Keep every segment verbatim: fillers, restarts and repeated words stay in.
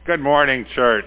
Good morning, church.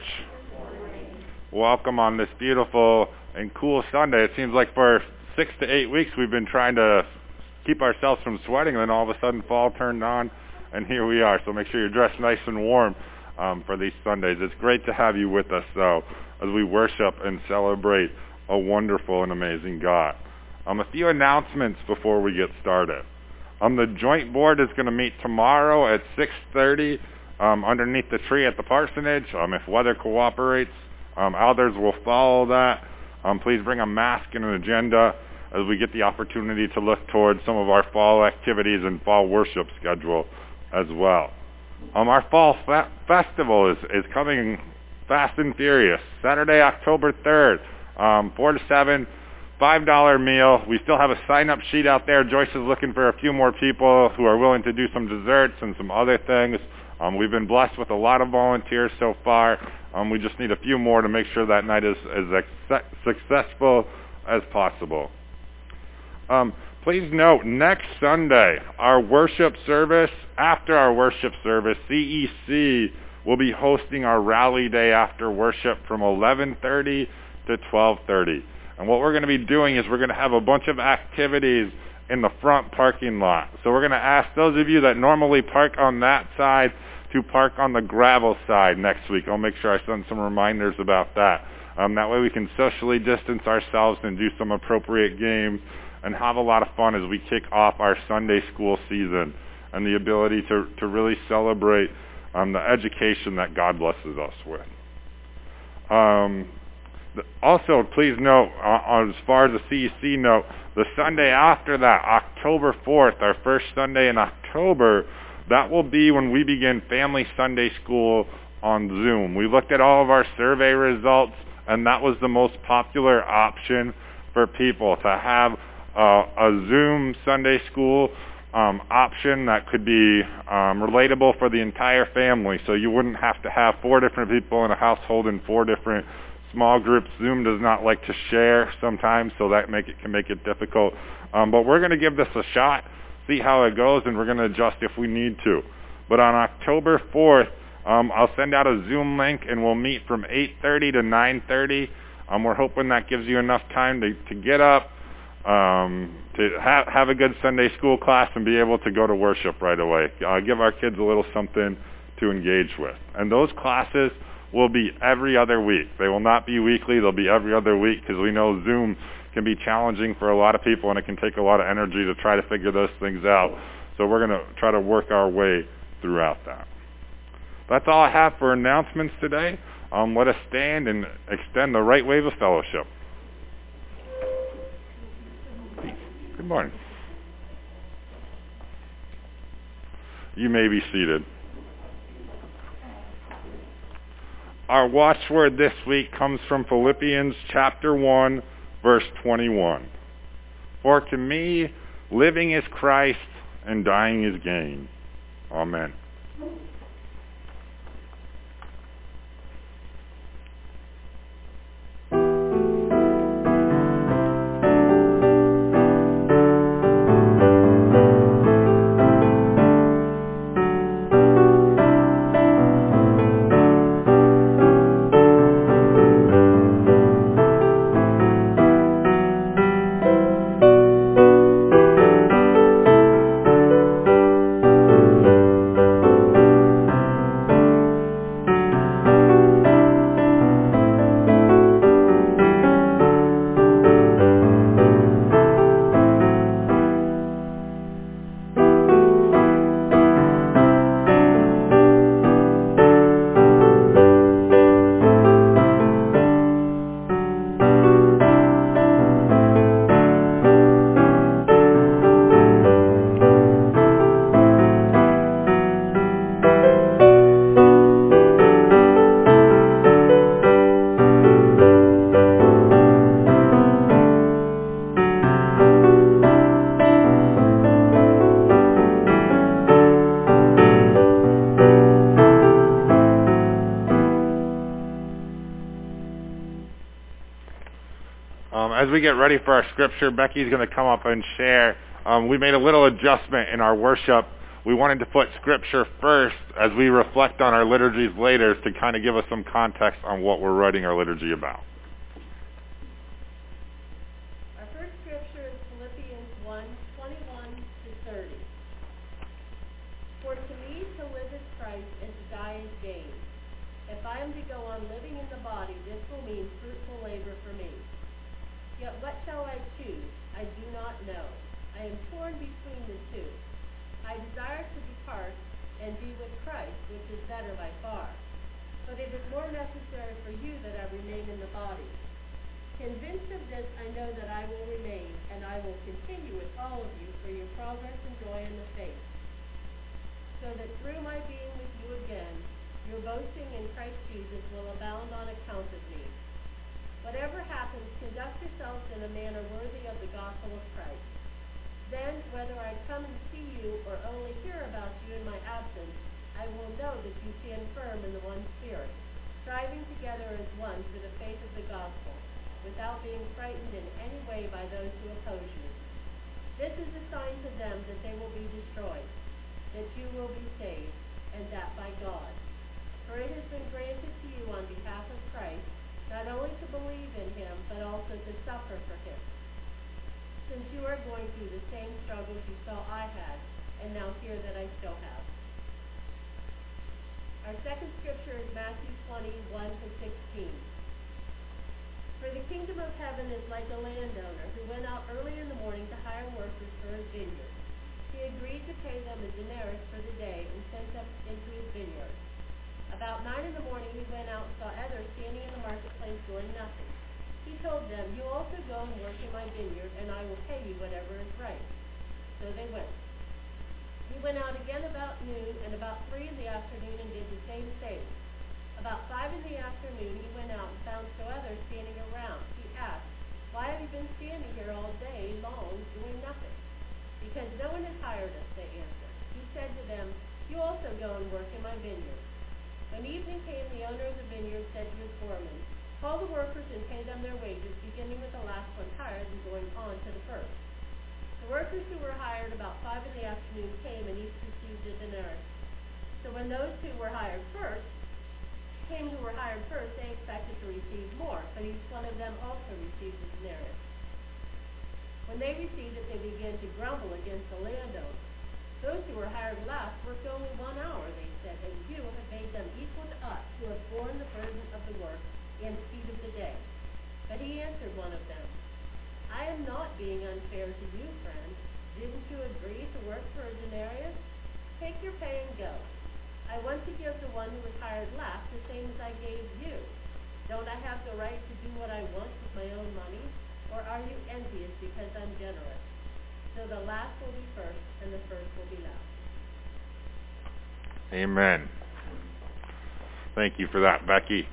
Welcome on this beautiful and cool Sunday. It seems like for six to eight weeks we've been trying to keep ourselves from sweating, and then all of a sudden fall turned on, and here we are. So make sure you're dressed nice and warm um, for these Sundays. It's great to have you with us, though, as we worship and celebrate a wonderful and amazing God. Um, a few announcements before we get started. Um, the joint board is going to meet tomorrow at six thirty um, underneath the tree at the parsonage. Um, if weather cooperates, um, elders will follow that. Um, please bring a mask and an agenda as we get the opportunity to look towards some of our fall activities and fall worship schedule as well. Um, our fall fe- festival is, is coming fast and furious. Saturday, October third, um, four to seven. five dollar meal. We still have a sign-up sheet out there. Joyce is looking for a few more people who are willing to do some desserts and some other things. Um, we've been blessed with a lot of volunteers so far. Um, we just need a few more to make sure that night is as ex- successful as possible. Um, please note, next Sunday, our worship service, after our worship service, C E C will be hosting our rally day after worship from eleven thirty to twelve thirty. And what we're going to be doing is we're going to have a bunch of activities in the front parking lot. So we're going to ask those of you that normally park on that side to park on the gravel side next week. I'll make sure I send some reminders about that. Um, that way we can socially distance ourselves and do some appropriate games and have a lot of fun as we kick off our Sunday school season and the ability to, to really celebrate um, the education that God blesses us with. Um, Also, please note, uh, as far as the C E C note, the Sunday after that, October fourth, our first Sunday in October, that will be when we begin Family Sunday School on Zoom. We looked at all of our survey results, and that was the most popular option for people, to have uh, a Zoom Sunday School um, option that could be um, relatable for the entire family, so you wouldn't have to have four different people in a household in four different small groups. Zoom does not like to share sometimes, so that make it can make it difficult. Um, but we're going to give this a shot, see how it goes, and we're going to adjust if we need to. But on October fourth, um, I'll send out a Zoom link, and we'll meet from eight thirty to nine thirty. Um, we're hoping that gives you enough time to, to get up, um, to ha- have a good Sunday school class, and be able to go to worship right away. Uh, give our kids a little something to engage with. And those classes will be every other week. They will not be weekly. They'll be every other week, because we know Zoom can be challenging for a lot of people, and it can take a lot of energy to try to figure those things out. So we're going to try to work our way throughout that. That's all I have for announcements today. Um, let us stand and extend the right wave of fellowship. Good morning. You may be seated. Our watchword this week comes from Philippians chapter one, verse twenty-one. For to me, living is Christ, and dying is gain. Amen. As we get ready for our scripture, Becky's going to come up and share. Um, we made a little adjustment in our worship we wanted to put Scripture first as we reflect on our liturgies later to kind of give us some context on what we're writing our liturgy about. Our first Scripture is Philippians one, twenty-one to thirty. For to me to live is Christ, and to die is gain. If I am to go on living in the body, this will mean fruitful labor for me. Yet what shall I choose? I do not know. I am torn between the two. I desire to depart and be with Christ, which is better by far. But it is more necessary for you that I remain in the body. Convinced of this, I know that I will remain, and I will continue with all of you for your progress and joy in the faith, so that through my being with you again, your boasting in Christ Jesus will abound on account of me. Whatever happens, conduct yourselves in a manner worthy of the gospel of Christ. Then, whether I come and see you or only hear about you in my absence, I will know that you stand firm in the one Spirit, striving together as one for the faith of the gospel, without being frightened in any way by those who oppose you. This is a sign to them that they will be destroyed, that you will be saved, and that by God. For it has been granted to you on behalf of Christ, not only to believe in him, but also to suffer for him, since you are going through the same struggles you saw I had, and now hear that I still have. Our second Scripture is Matthew twenty-one to sixteen. For the kingdom of heaven is like a landowner who went out early in the morning to hire workers for his vineyard. He agreed to pay them a denarius for the day and sent them into his vineyard. About nine in the morning he went out and saw others standing in the marketplace doing nothing. He told them, "You also go and work in my vineyard, and I will pay you whatever is right." So they went. He went out again about noon and about three in the afternoon and did the same thing. About five in the afternoon he went out and found still others standing around. He asked, "Why have you been standing here all day long doing nothing?" "Because no one has hired us," they answered. He said to them, "You also go and work in my vineyard." When evening came, the owner of the vineyard said to his foreman, "Call the workers and pay them their wages, beginning with the last one hired and going on to the first." The workers who were hired about five in the afternoon came and each received a denarius. So when those who were hired first came who were hired first, they expected to receive more, but each one of them also received a denarius. When they received it, they began to grumble against the landowner. "Those who were hired last worked only one hour," they said, "and you have made them equal to us, who have borne the burden of the work and heat of the day." But he answered one of them, "I am not being unfair to you, friend. Didn't you agree to work for a denarius? Take your pay and go. I want to give the one who was hired last the same as I gave you. Don't I have the right to do what I want with my own money? Or are you envious because I'm generous? So the last will be first, and the first will be last." Amen. Thank you for that, Becky.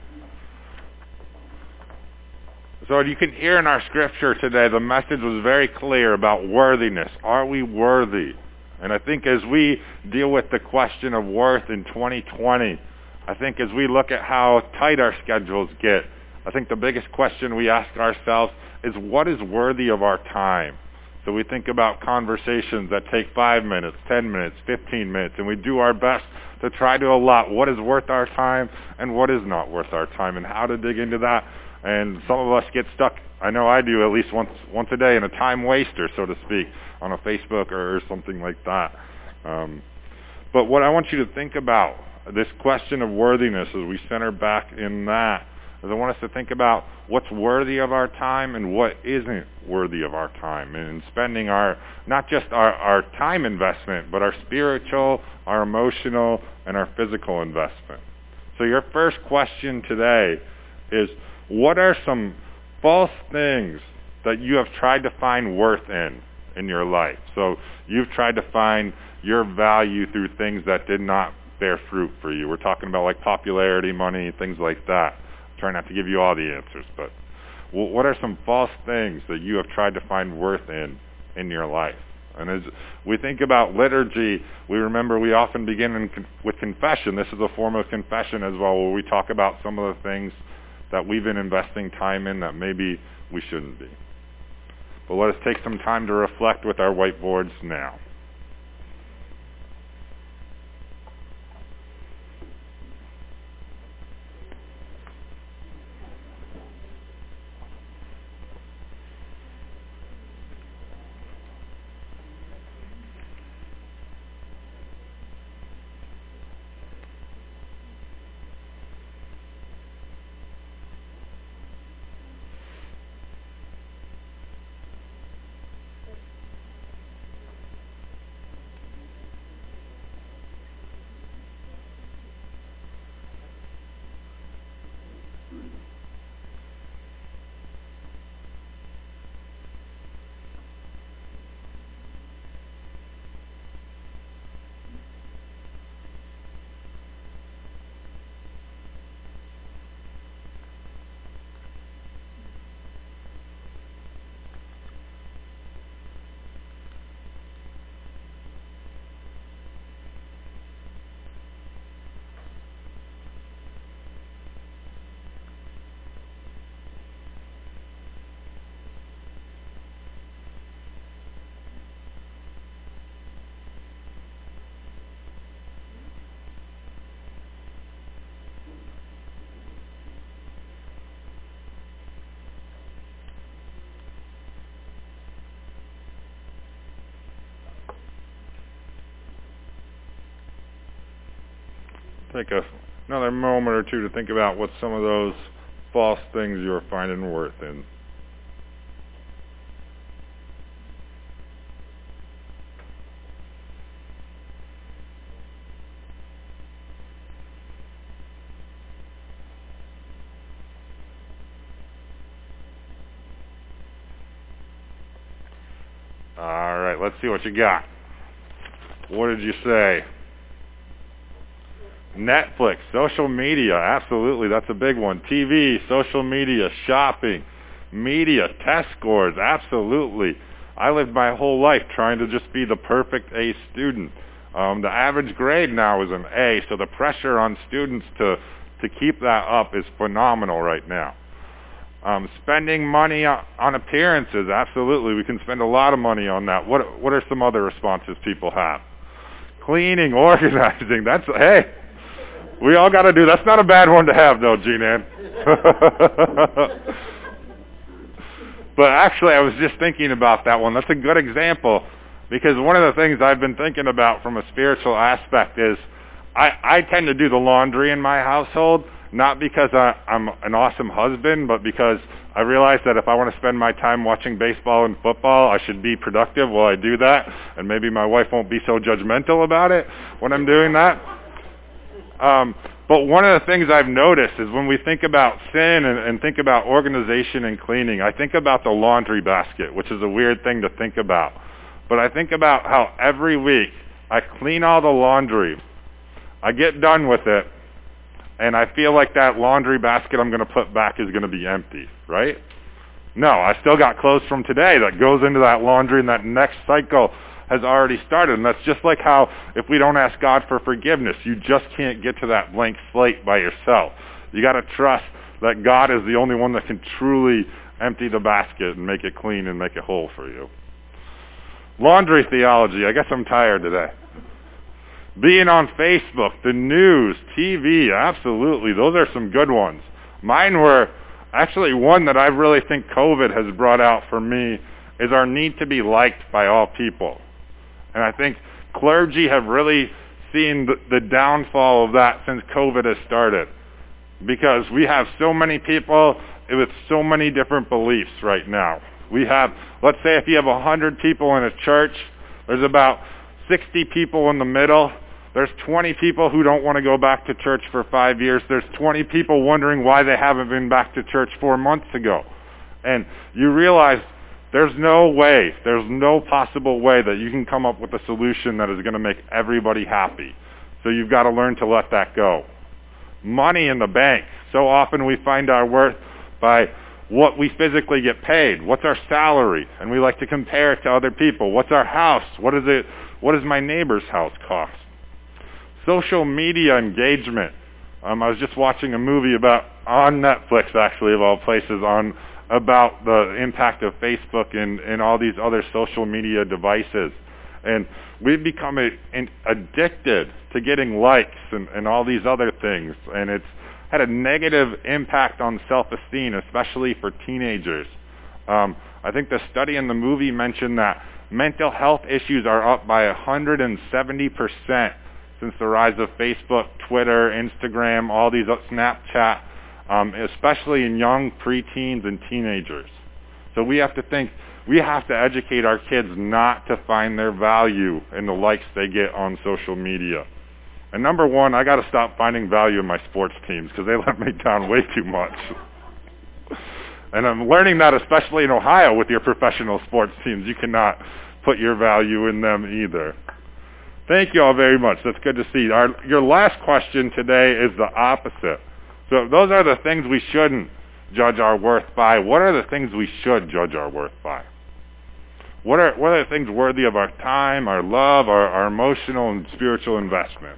So you can hear in our scripture today, the message was very clear about worthiness. Are we worthy? And I think as we deal with the question of worth in twenty twenty, I think as we look at how tight our schedules get, I think the biggest question we ask ourselves is, what is worthy of our time? So we think about conversations that take five minutes, ten minutes, fifteen minutes, and we do our best to try to allot what is worth our time and what is not worth our time, and how to dig into that. And some of us get stuck, I know I do at least once once a day, in a time waster, so to speak, on a Facebook or, or something like that. Um, but what I want you to think about, this question of worthiness, as we center back in that, is I want us to think about what's worthy of our time and what isn't worthy of our time, and spending our, not just our, our time investment, but our spiritual, our emotional, and our physical investment. So your first question today is, what are some false things that you have tried to find worth in in your life? So you've tried to find your value through things that did not bear fruit for you. We're talking about like popularity, money, things like that. Try not to give you all the answers, but what are some false things that you have tried to find worth in in your life? And as we think about liturgy, we remember we often begin in con- with confession. This is a form of confession as well, where we talk about some of the things that we've been investing time in that maybe we shouldn't be. But let us take some time to reflect with our whiteboards now. take a, another moment or two to think about what some of those false things you're finding worth in. All right, let's see what you got. What did you say? Netflix, social media, absolutely, that's a big one. T V, social media, shopping, media, test scores, absolutely. I lived my whole life trying to just be the perfect A student. Um, the average grade now is an A, so the pressure on students to, to keep that up is phenomenal right now. Um, spending money on appearances, absolutely. We can spend a lot of money on that. What what are some other responses people have? Cleaning, organizing. That's hey, we all got to do. That's not a bad one to have, though, Jean-Ann. But actually, I was just thinking about that one. That's a good example because one of the things I've been thinking about from a spiritual aspect is I, I tend to do the laundry in my household. Not because I, I'm an awesome husband, but because I realize that if I want to spend my time watching baseball and football, I should be productive while I do that, and maybe my wife won't be so judgmental about it when I'm doing that. Um, but one of the things I've noticed is when we think about sin and, and think about organization and cleaning, I think about the laundry basket, which is a weird thing to think about. But I think about how every week I clean all the laundry, I get done with it, and I feel like that laundry basket I'm going to put back is going to be empty, right? No, I still got clothes from today that goes into that laundry, and that next cycle has already started. And that's just like how if we don't ask God for forgiveness, you just can't get to that blank slate by yourself. You got to trust that God is the only one that can truly empty the basket and make it clean and make it whole for you. Laundry theology. I guess I'm tired today. Being on Facebook, the news, T V, absolutely. Those are some good ones. Mine were actually one that I really think COVID has brought out for me is our need to be liked by all people. And I think clergy have really seen the, the downfall of that since COVID has started. Because we have so many people with so many different beliefs right now. We have, let's say if you have one hundred people in a church, there's about sixty people in the middle. There's twenty people who don't want to go back to church for five years. There's twenty people wondering why they haven't been back to church four months ago. And you realize there's no way, there's no possible way that you can come up with a solution that is going to make everybody happy. So you've got to learn to let that go. Money in the bank. So often we find our worth by what we physically get paid. What's our salary? And we like to compare it to other people. What's our house? What is it? What does my neighbor's house cost? Social media engagement. Um, I was just watching a movie about, on Netflix actually of all places, on about the impact of Facebook and, and all these other social media devices. And we've become a, in, addicted to getting likes and, and all these other things. And it's had a negative impact on self-esteem, especially for teenagers. Um, I think the study in the movie mentioned that mental health issues are up by one hundred seventy percent since the rise of Facebook, Twitter, Instagram, all these, Snapchat, um, especially in young preteens and teenagers. So we have to think, we have to educate our kids not to find their value in the likes they get on social media. And number one, I got to stop finding value in my sports teams because they let me down way too much. And I'm learning that especially in Ohio with your professional sports teams. You cannot put your value in them either. Thank you all very much. That's good to see. Our, your last question today is the opposite. So if those are the things we shouldn't judge our worth by, what are the things we should judge our worth by? What are, what are the things worthy of our time, our love, our, our emotional and spiritual investment?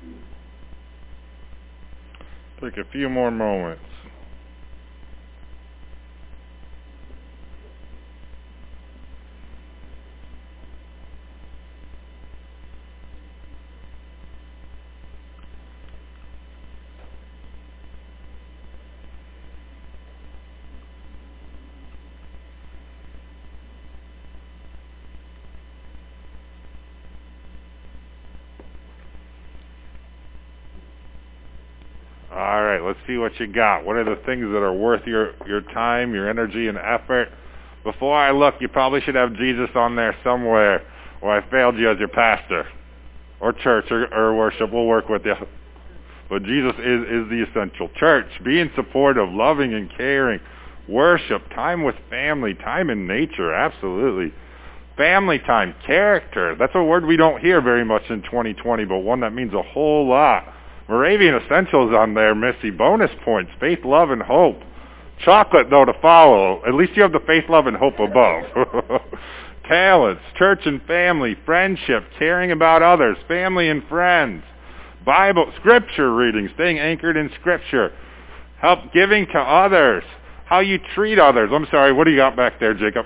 Take a few more moments. All right, let's see what you got. What are the things that are worth your, your time, your energy, and effort? Before I look, you probably should have Jesus on there somewhere, or I failed you as your pastor, or church, or, or worship. We'll work with you. But Jesus is, is the essential. Church, being supportive, loving and caring. Worship, time with family, time in nature, absolutely. Family time, character. That's a word we don't hear very much in twenty twenty, but one that means a whole lot. Moravian Essentials on there, Missy. Bonus points, faith, love, and hope. Chocolate, though, to follow. At least you have the faith, love, and hope above. Talents, church and family, friendship, caring about others, family and friends. Bible, scripture reading, staying anchored in scripture. Help giving to others. How you treat others. I'm sorry, what do you got back there, Jacob?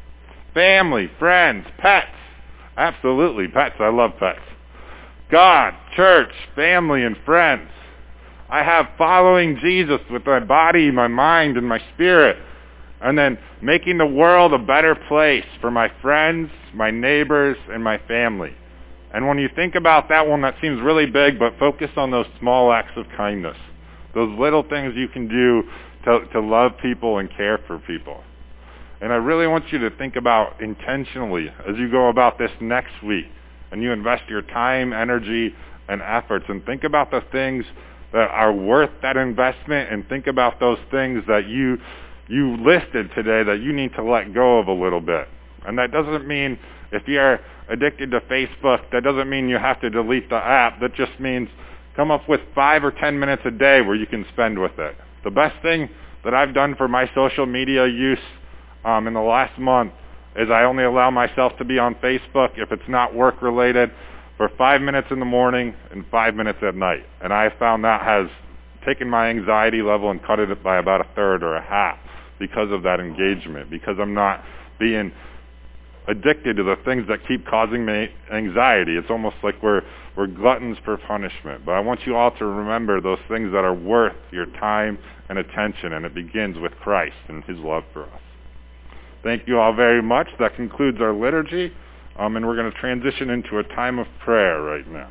Family, friends, pets. Absolutely, pets. I love pets. God, church, family, and friends. I have following Jesus with my body, my mind, and my spirit. And then making the world a better place for my friends, my neighbors, and my family. And when you think about that one, that seems really big, but focus on those small acts of kindness. Those little things you can do to, to love people and care for people. And I really want you to think about intentionally as you go about this next week and you invest your time, energy, and efforts, and think about the things that are worth that investment, and think about those things that you you listed today that you need to let go of a little bit. And that doesn't mean if you're addicted to Facebook, that doesn't mean you have to delete the app. That just means come up with five or ten minutes a day where you can spend with it. The best thing that I've done for my social media use um, in the last month is I only allow myself to be on Facebook if it's not work-related for five minutes in the morning and five minutes at night. And I found that has taken my anxiety level and cut it by about a third or a half because of that engagement, because I'm not being addicted to the things that keep causing me anxiety. It's almost like we're we're gluttons for punishment. But I want you all to remember those things that are worth your time and attention, and it begins with Christ and his love for us. Thank you all very much. That concludes our liturgy, um, and we're going to transition into a time of prayer right now.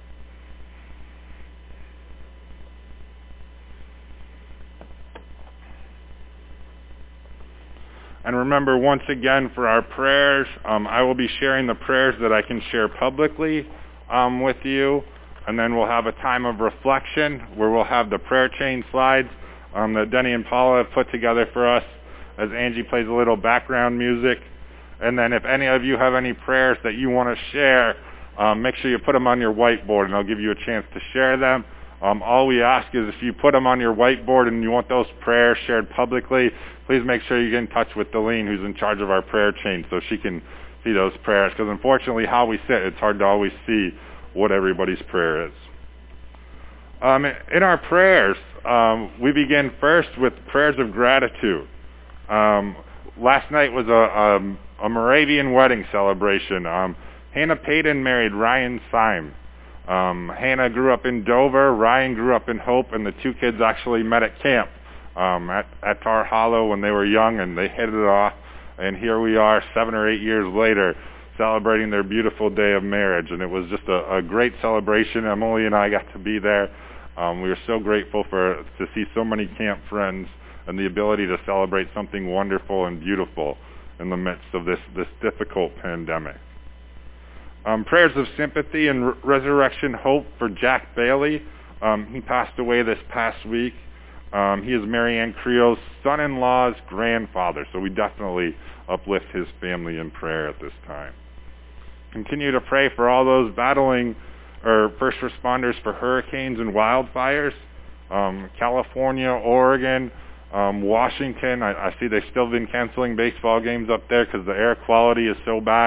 And remember, once again, for our prayers, um, I will be sharing the prayers that I can share publicly um, with you, and then we'll have a time of reflection where we'll have the prayer chain slides um, that Denny and Paula have put together for us as Angie plays a little background music. And then if any of you have any prayers that you want to share, um, make sure you put them on your whiteboard, and I'll give you a chance to share them. Um, all we ask is if you put them on your whiteboard and you want those prayers shared publicly, please make sure you get in touch with Delene, who's in charge of our prayer chain, so she can see those prayers. Because unfortunately, how we sit, it's hard to always see what everybody's prayer is. Um, in our prayers, um, we begin first with prayers of gratitude. Um, last night was a, um, a Moravian wedding celebration. Um, Hannah Payton married Ryan Syme. Um, Hannah grew up in Dover, Ryan grew up in Hope, and the two kids actually met at camp um, at, at Tar Hollow when they were young, and they hit it off. And here we are seven or eight years later celebrating their beautiful day of marriage. And it was just a, a great celebration. Emily and I got to be there. Um, we were so grateful for to see so many camp friends and the ability to celebrate something wonderful and beautiful in the midst of this, this difficult pandemic. Um, prayers of sympathy and re- resurrection hope for Jack Bailey. Um, he passed away this past week. Um, he is Marianne Creel's son-in-law's grandfather, so we definitely uplift his family in prayer at this time. Continue to pray for all those battling or first responders for hurricanes and wildfires. Um, California, Oregon, um, Washington. I, I see they've still been canceling baseball games up there because the air quality is so bad.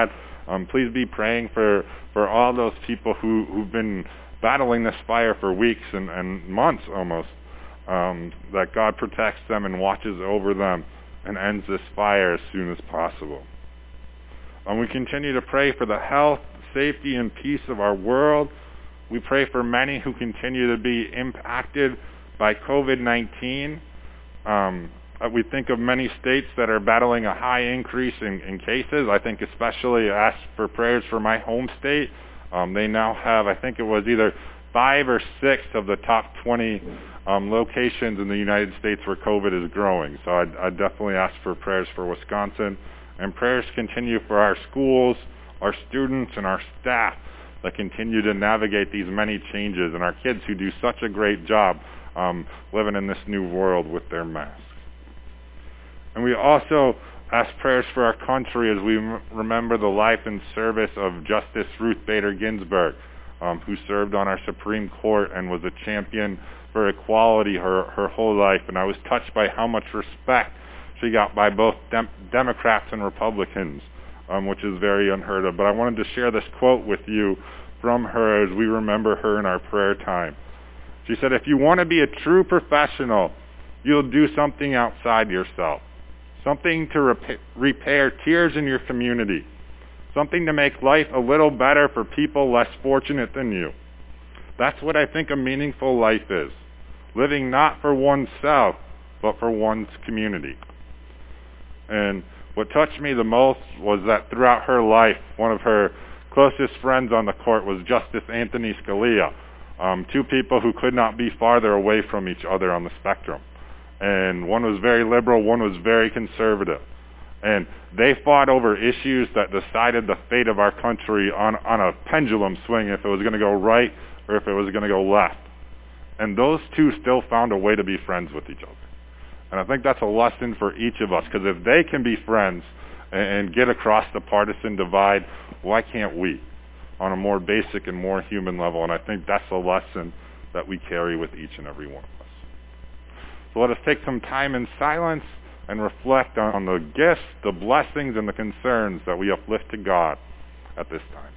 Um, please be praying for, for all those people who, who've been battling this fire for weeks and, and months almost, um, that God protects them and watches over them and ends this fire as soon as possible. And we continue to pray for the health, safety, and peace of our world. We pray for many who continue to be impacted by covid nineteen. Um, we think of many states that are battling a high increase in, in cases. I think especially ask for prayers for my home state. Um, they now have, I think it was either five or six of the top twenty um, locations in the United States where COVID is growing. So I'd, I'd definitely ask for prayers for Wisconsin. And prayers continue for our schools, our students, and our staff that continue to navigate these many changes, and our kids who do such a great job um, living in this new world with their masks. And we also ask prayers for our country as we m- remember the life and service of Justice Ruth Bader Ginsburg, um, who served on our Supreme Court and was a champion for equality her, her whole life. And I was touched by how much respect she got by both dem- Democrats and Republicans, um, which is very unheard of. But I wanted to share this quote with you from her as we remember her in our prayer time. She said, "If you want to be a true professional, you'll do something outside yourself. Something to rep- repair tears in your community. Something to make life a little better for people less fortunate than you. That's what I think a meaningful life is. Living not for oneself, but for one's community." And what touched me the most was that throughout her life, one of her closest friends on the court was Justice Anthony Scalia, um, two people who could not be farther away from each other on the spectrum. And one was very liberal, one was very conservative. And they fought over issues that decided the fate of our country on, on a pendulum swing, if it was going to go right or if it was going to go left. And those two still found a way to be friends with each other. And I think that's a lesson for each of us, because if they can be friends and, and get across the partisan divide, why can't we on a more basic and more human level? And I think that's a lesson that we carry with each and every one of us. So let us take some time in silence and reflect on the gifts, the blessings, and the concerns that we uplift to God at this time.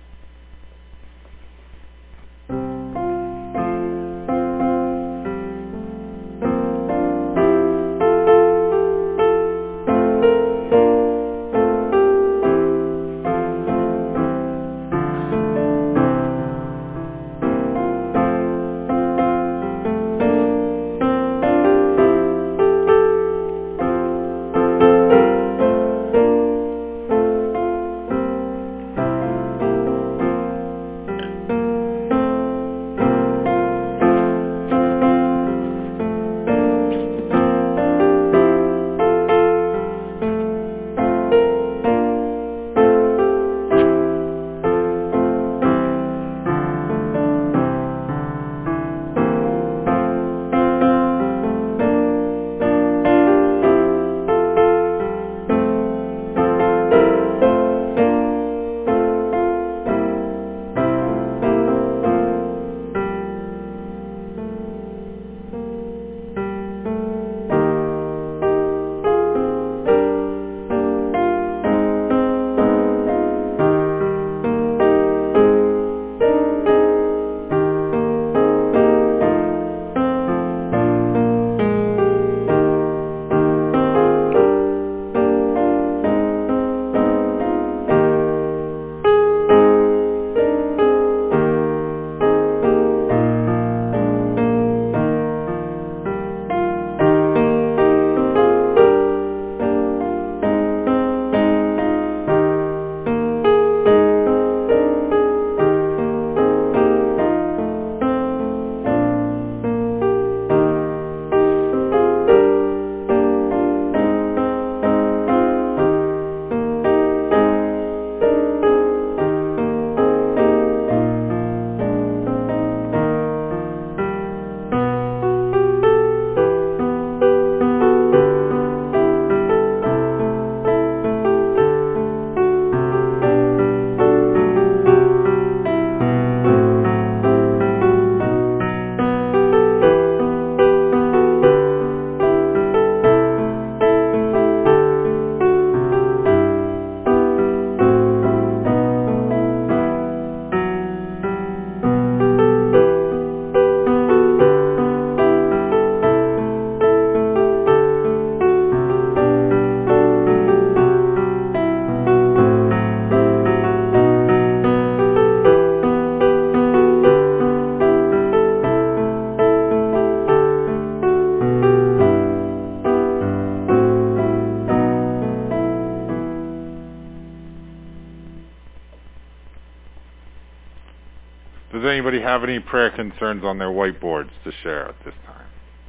have any prayer concerns on their whiteboards to share at this time?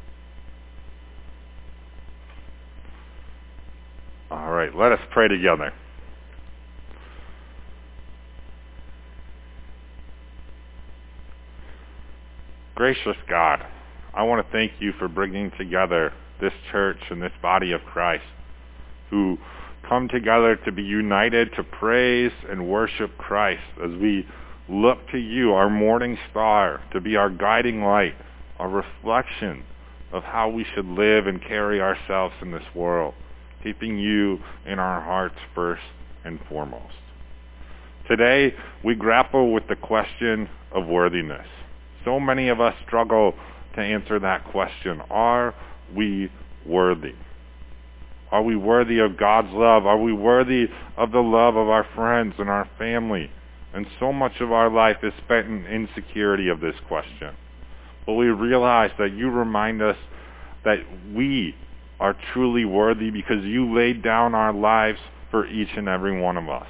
All right, let us pray together. Gracious God, I want to thank you for bringing together this church and this body of Christ who come together to be united to praise and worship Christ as we look to you, our morning star, to be our guiding light, our reflection of how we should live and carry ourselves in this world, keeping you in our hearts first and foremost. Today, we grapple with the question of worthiness. So many of us struggle to answer that question. Are we worthy? Are we worthy of God's love? Are we worthy of the love of our friends and our family? And so much of our life is spent in insecurity of this question. But we realize that you remind us that we are truly worthy because you laid down our lives for each and every one of us.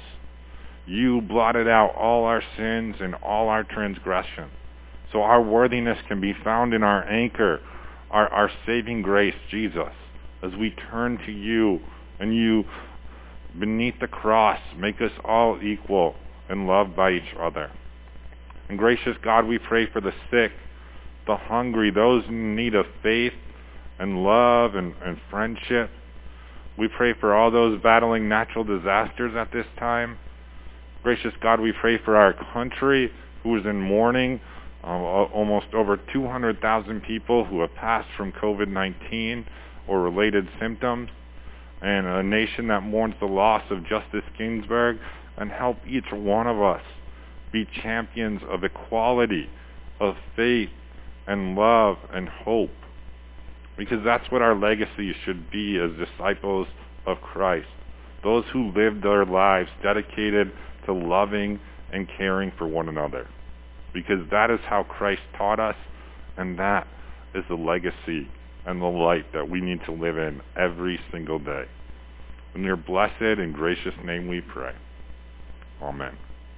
You blotted out all our sins and all our transgressions. So our worthiness can be found in our anchor, our, our saving grace, Jesus, as we turn to you and you, beneath the cross, make us all equal and loved by each other. And gracious God, we pray for the sick, the hungry, those in need of faith and love and, and friendship. We pray for all those battling natural disasters at this time. Gracious God, we pray for our country who is in mourning. Um, almost over two hundred thousand people who have passed from covid nineteen or related symptoms, and a nation that mourns the loss of Justice Ginsburg, and help each one of us be champions of equality, of faith and love and hope, because that's what our legacy should be as disciples of Christ, those who lived their lives dedicated to loving and caring for one another. Because that is how Christ taught us, and that is the legacy and the light that we need to live in every single day. In your blessed and gracious name we pray. Amen.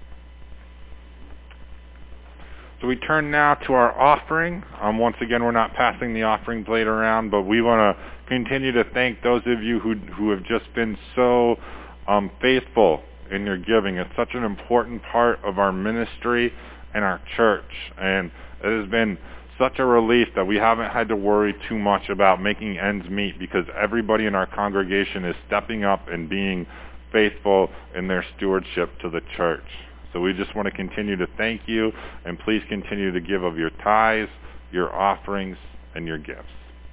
So we turn now to our offering. Um, once again, we're not passing the offering plate around, but we want to continue to thank those of you who who have just been so um, faithful in your giving. It's such an important part of our ministry and our church, and it has been such a relief that we haven't had to worry too much about making ends meet, because everybody in our congregation is stepping up and being faithful in their stewardship to the church. So we just want to continue to thank you, and please continue to give of your tithes, your offerings, and your gifts.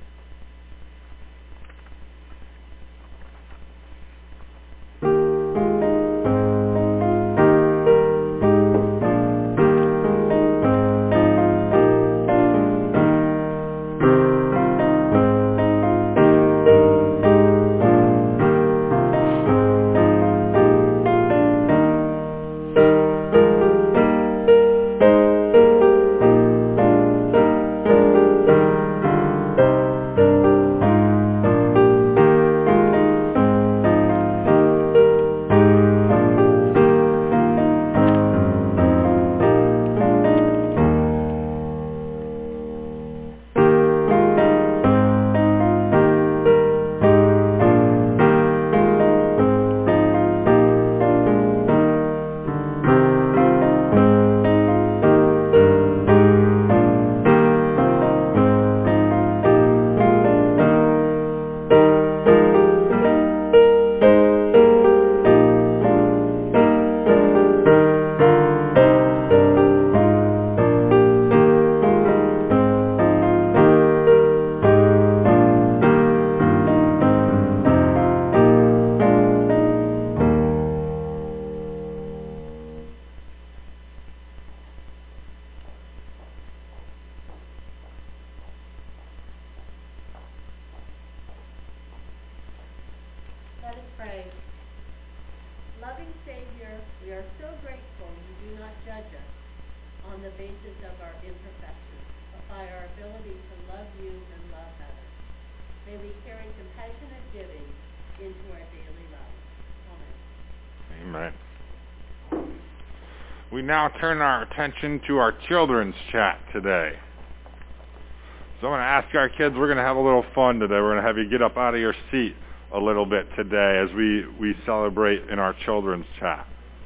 Let us pray. Loving Savior, we are so grateful you do not judge us on the basis of our imperfections, but by our ability to love you and love others. May we carry compassionate giving into our daily lives. Amen. Amen. we now turn our attention to our children's chat today. So I'm going to ask our kids, we're going to have a little fun today. We're going to have you get up out of your seat a little bit today as we, we celebrate in our children's chat.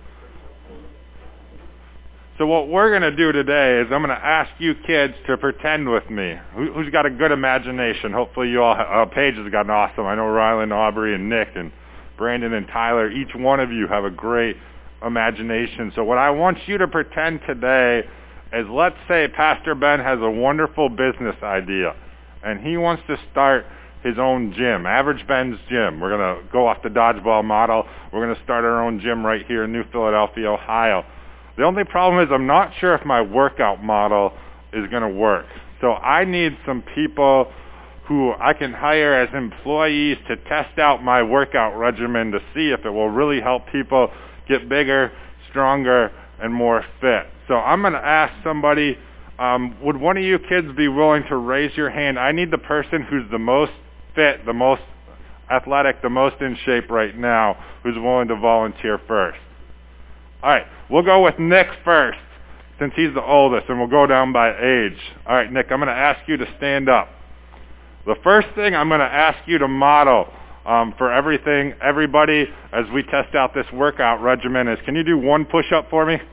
So what we're going to do today is I'm going to ask you kids to pretend with me. Who, who's got a good imagination? Hopefully you all, uh, Paige has got an awesome. I know Rylan, Aubrey, and Nick, and Brandon, and Tyler, each one of you have a great imagination. So what I want you to pretend today is, let's say Pastor Ben has a wonderful business idea, and he wants to start his own gym, Average Ben's Gym. We're going to go off the dodgeball model. We're going to start our own gym right here in New Philadelphia, Ohio. The only problem is I'm not sure if my workout model is going to work. So I need some people who I can hire as employees to test out my workout regimen to see if it will really help people get bigger, stronger, and more fit. So I'm going to ask somebody, um, would one of you kids be willing to raise your hand? I need the person who's the most fit, the most athletic, the most in shape right now, who's willing to volunteer first. All right, we'll go with Nick first, since he's the oldest, and we'll go down by age. All right, Nick, I'm going to ask you to stand up. The first thing I'm going to ask you to model um, for everything, everybody, as we test out this workout regimen is, can you do one push-up for me?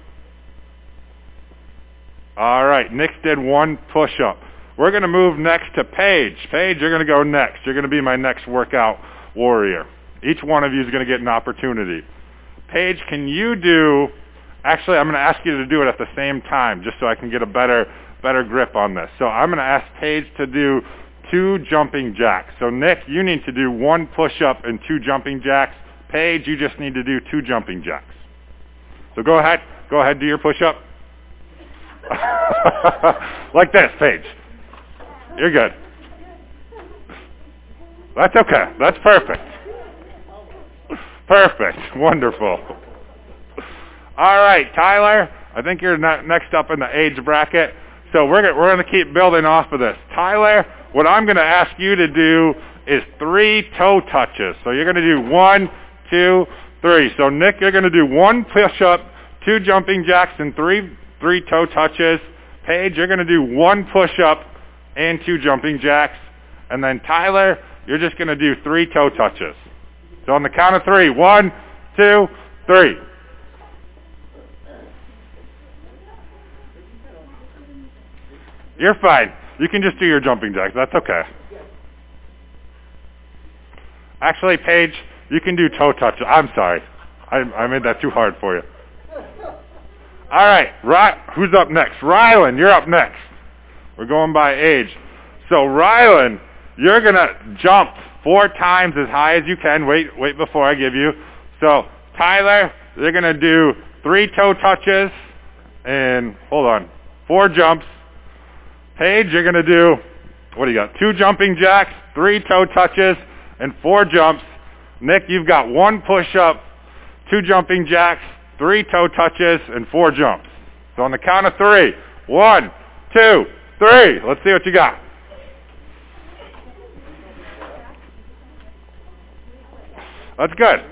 All right, Nick did one push-up. We're going to move next to Paige. Paige, you're going to go next. You're going to be my next workout warrior. Each one of you is going to get an opportunity. Paige, can you do, actually I'm going to ask you to do it at the same time just so I can get a better better grip on this. So I'm going to ask Paige to do two jumping jacks. So Nick, you need to do one push-up and two jumping jacks. Paige, you just need to do two jumping jacks. So go ahead, go ahead, do your push-up. Like this, Paige. You're good. That's okay. That's perfect. Perfect. Wonderful. All right, Tyler, I think you're ne- next up in the age bracket. So we're gonna, we're going to keep building off of this. Tyler, what I'm going to ask you to do is three toe touches. So you're going to do one, two, three. So Nick, you're going to do one push-up, two jumping jacks, and three three toe touches. Paige, you're going to do one push-up and two jumping jacks. And then Tyler, you're just going to do three toe touches. So on the count of three, one, two, three. You're fine. You can just do your jumping jacks. That's okay. Actually, Paige, you can do toe touches. I'm sorry. I, I made that too hard for you. All right. Ry- who's up next? Rylan, you're up next. We're going by age. So Rylan, you're going to jump four times as high as you can. Wait, wait before I give you. So Tyler, you're going to do three toe touches and, hold on, four jumps. Paige, you're going to do, what do you got? Two jumping jacks, three toe touches, and four jumps. Nick, you've got one push-up, two jumping jacks, three toe touches, and four jumps. So on the count of three, one, two, three. Let's see what you got. That's good.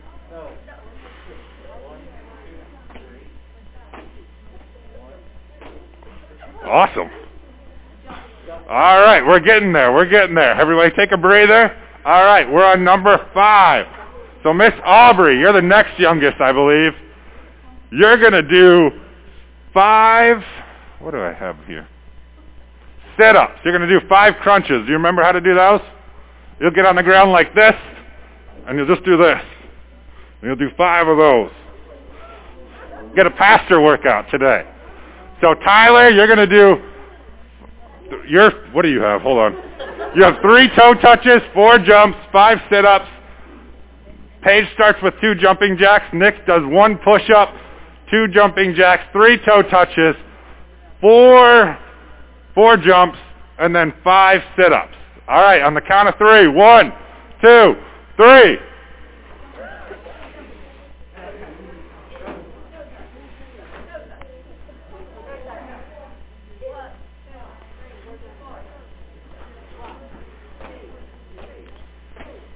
Awesome. All right, we're getting there. We're getting there. Everybody take a breather. All right, we're on number five. So Miss Aubrey, you're the next youngest, I believe. You're going to do five, what do I have here? Sit-ups. You're going to do five crunches. Do you remember how to do those? You'll get on the ground like this, and you'll just do this. And you'll do five of those. Get a pastor workout today. So Tyler, you're going to do, your, what do you have? Hold on. You have three toe touches, four jumps, five sit-ups. Paige starts with two jumping jacks. Nick does one push-up, two jumping jacks, three toe touches, four, four jumps, and then five sit-ups. All right, on the count of three. One, two, three.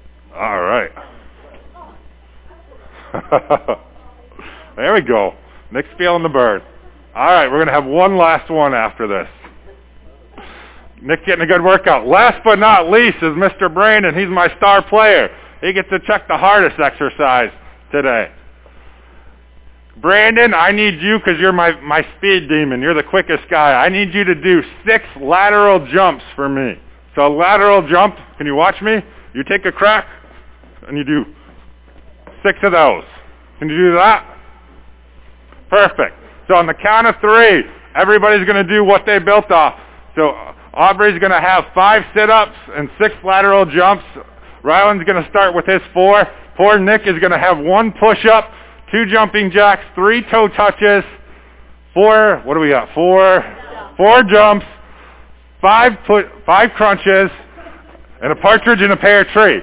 All right. There we go. Nick's feeling the bird. All right, we're going to have one last one after this. Nick's getting a good workout. Last but not least is Mister Brandon. He's my star player. He gets to check the hardest exercise today. Brandon, I need you, because you're my, my speed demon. You're the quickest guy. I need you to do six lateral jumps for me. So lateral jump, can you watch me? You take a crack, and you do six of those. Can you do that? Perfect. So on the count of three, everybody's going to do what they built off. So Aubrey's going to have five sit-ups and six lateral jumps. Ryland's going to start with his four. Poor Nick is going to have one push-up, two jumping jacks, three toe touches, four, what do we got? Four, four jumps, five put, five crunches, and a partridge in a pear tree.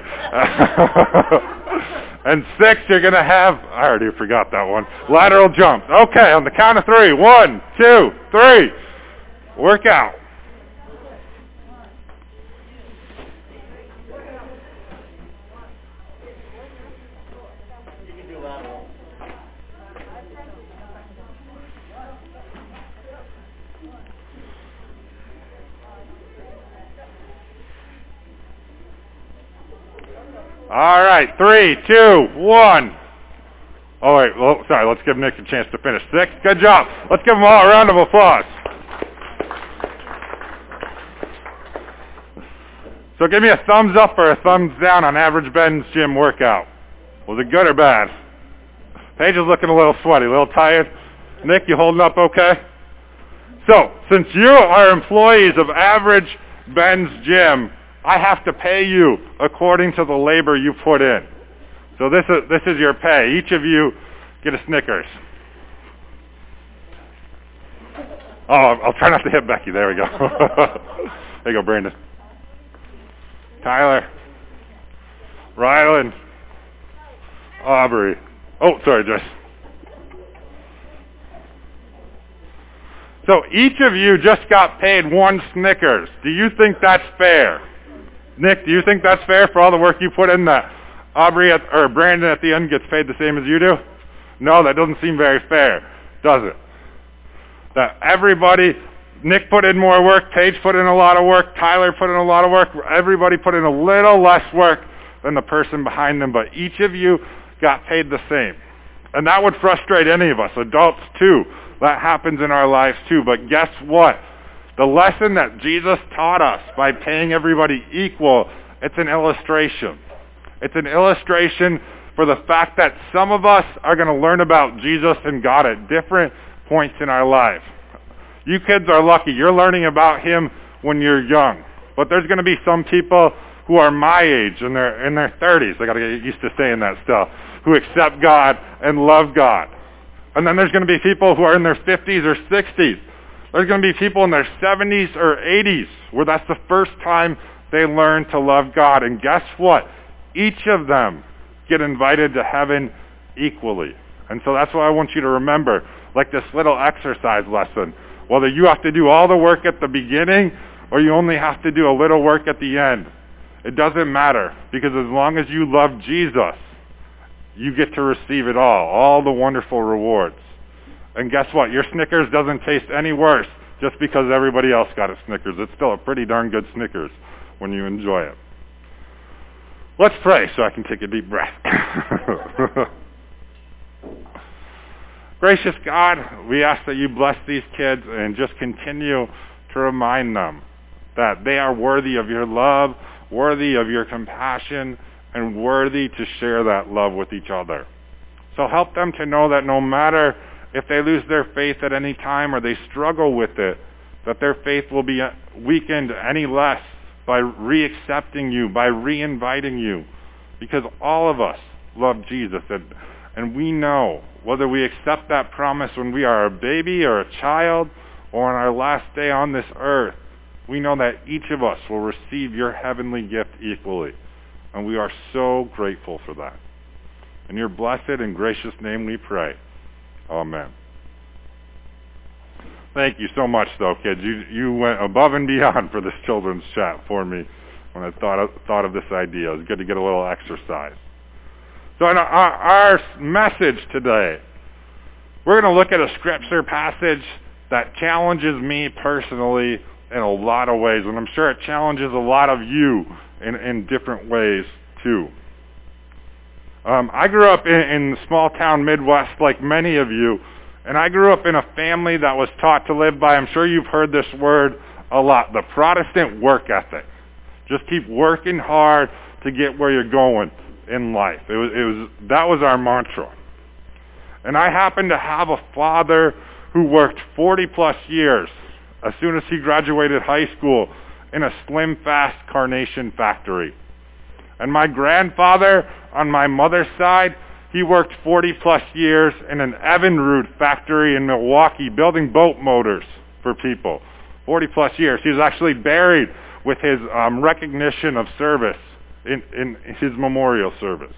And six, you're going to have, I already forgot that one, lateral jumps. Okay, on the count of three. One, two, three. Work out. All right, three, two, one. Oh, wait, well, sorry, let's give Nick a chance to finish. Six, good job. Let's give them all a round of applause. So give me a thumbs up or a thumbs down on Average Ben's gym workout. Was it good or bad? Paige is looking a little sweaty, a little tired. Nick, you holding up okay? So, since you are employees of Average Ben's gym, I have to pay you according to the labor you put in. So this is this is your pay. Each of you get a Snickers. Oh, I'll try not to hit Becky. There we go. There you go, Brandon. Tyler. Ryland. Aubrey. Oh, sorry, Joyce. So each of you just got paid one Snickers. Do you think that's fair? Nick, do you think that's fair for all the work you put in that Aubrey at, or Brandon at the end gets paid the same as you do? No, that doesn't seem very fair, does it? That everybody, Nick put in more work, Paige put in a lot of work, Tyler put in a lot of work, everybody put in a little less work than the person behind them, but each of you got paid the same. And that would frustrate any of us, adults too. That happens in our lives too, but guess what? The lesson that Jesus taught us by paying everybody equal, it's an illustration. It's an illustration for the fact that some of us are going to learn about Jesus and God at different points in our life. You kids are lucky. You're learning about him when you're young. But there's going to be some people who are my age, in their, in their thirties, I got to get used to saying that stuff, who accept God and love God. And then there's going to be people who are in their fifties or sixties. There's going to be people in their seventies or eighties where that's the first time they learn to love God. And guess what? Each of them get invited to heaven equally. And so that's what I want you to remember, like this little exercise lesson. Whether you have to do all the work at the beginning or you only have to do a little work at the end, it doesn't matter, because as long as you love Jesus, you get to receive it all, all the wonderful rewards. And guess what? Your Snickers doesn't taste any worse just because everybody else got a Snickers. It's still a pretty darn good Snickers when you enjoy it. Let's pray so I can take a deep breath. Gracious God, we ask that you bless these kids and just continue to remind them that they are worthy of your love, worthy of your compassion, and worthy to share that love with each other. So help them to know that no matter if they lose their faith at any time or they struggle with it, that their faith will be weakened any less by re-accepting you, by re-inviting you. Because all of us love Jesus, and, and we know whether we accept that promise when we are a baby or a child or on our last day on this earth, we know that each of us will receive your heavenly gift equally. And we are so grateful for that. In your blessed and gracious name we pray. Amen. Thank you so much, though, kids. You you went above and beyond for this children's chat for me when I thought of, thought of this idea. It was good to get a little exercise. So in our, our message today, We're going to look at a scripture passage that challenges me personally in a lot of ways, and I'm sure it challenges a lot of you in, in different ways too. Um, I grew up in, in the small town Midwest like many of you, and I grew up in a family that was taught to live by, I'm sure you've heard this word a lot, the Protestant work ethic. Just keep working hard to get where you're going in life. It was, it was, that was our mantra. And I happened to have a father who worked forty plus years as soon as he graduated high school in a slim fast carnation factory. And my grandfather on my mother's side, he worked forty plus years in an Evinrude factory in Milwaukee building boat motors for people. forty plus years. He was actually buried with his um, recognition of service in, in his memorial service.